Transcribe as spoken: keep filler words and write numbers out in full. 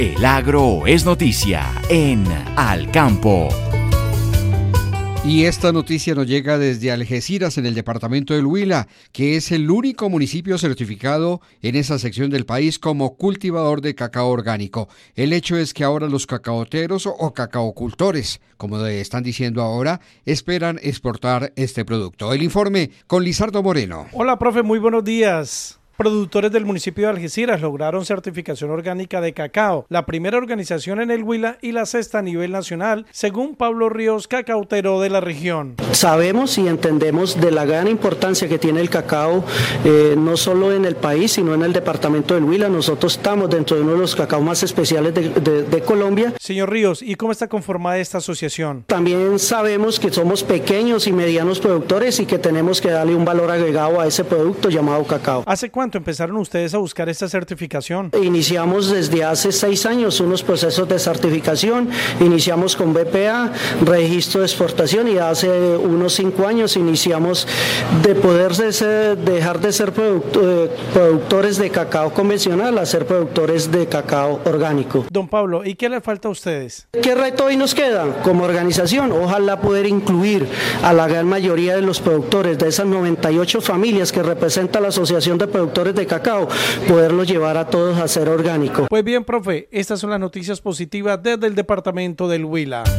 El agro es noticia en Al Campo. Y esta noticia nos llega desde Algeciras, en el departamento del Huila, que es el único municipio certificado en esa sección del país como cultivador de cacao orgánico. El hecho es que ahora los cacaoteros o cacaocultores, como están diciendo ahora, esperan exportar este producto. El informe con Lizardo Moreno. Hola, profe, muy buenos días. Productores del municipio de Algeciras lograron certificación orgánica de cacao, la primera organización en el Huila y la sexta a nivel nacional, según Pablo Ríos, cacautero de la región. Sabemos y entendemos de la gran importancia que tiene el cacao, eh, no solo en el país, sino en el departamento del Huila. Nosotros estamos dentro de uno de los cacaos más especiales de, de, de Colombia. Señor Ríos, ¿y cómo está conformada esta asociación? También sabemos que somos pequeños y medianos productores y que tenemos que darle un valor agregado a ese producto llamado cacao. ¿Hace cuánto empezaron ustedes a buscar esta certificación? Iniciamos desde hace seis años unos procesos de certificación, iniciamos con B P A, registro de exportación, y hace unos cinco años iniciamos de poder de ser, dejar de ser producto, eh, productores de cacao convencional a ser productores de cacao orgánico. Don Pablo, ¿y qué le falta a ustedes? ¿Qué reto hoy nos queda como organización? Ojalá poder incluir a la gran mayoría de los productores, de esas noventa y ocho familias que representa la Asociación de Productores de Cacao, poderlos llevar a todos a ser orgánico. Pues bien, profe, estas son las noticias positivas desde el departamento del Huila.